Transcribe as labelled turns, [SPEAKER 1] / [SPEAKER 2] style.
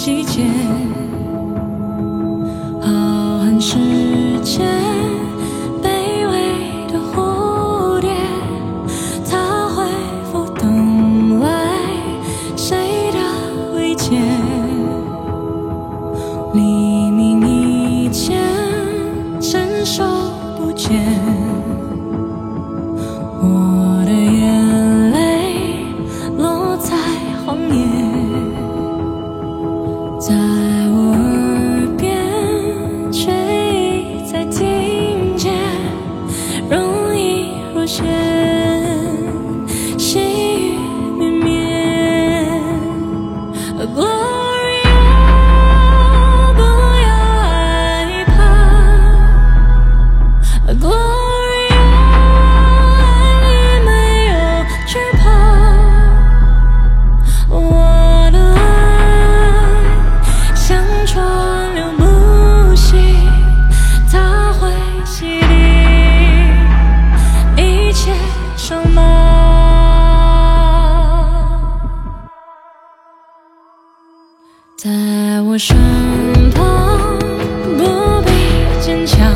[SPEAKER 1] 季节，浩瀚世界，卑微的蝴蝶，它会否等来谁的慰藉？黎明以前，伸手不见，我的眼泪落在荒野，在我耳边，却一再听见，容易若现，细雨绵绵。Gloria， 不要害怕。Gloria， 爱你没有惧怕。我的爱像川流不息，它会洗涤一切伤疤。在我身旁，不必坚强。